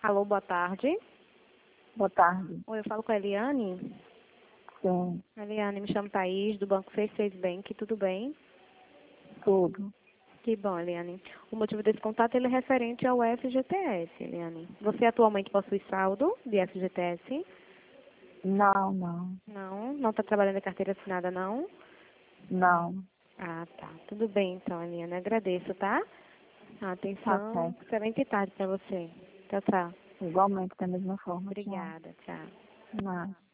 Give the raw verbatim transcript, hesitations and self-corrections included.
Alô, boa tarde. Boa tarde. Oi, eu falo com a Eliane. Sim, Eliane, me chamo Thaís, do Banco seiscentos e seis Bank, tudo bem? tudo. Que bom, Eliane. O motivo desse contato ele é referente ao F G T S, Eliane. Você atualmente possui saldo de F G T S? Não, não, Não, não está trabalhando em carteira assinada, não? não. Ah, tá. Tudo bem, então, Eliane. Agradeço, tá? Tá Atenção. certo. Excelente tarde para você. Tchau, tchau. Igualmente, da mesma forma. Tchau. Obrigada, tchau. Não.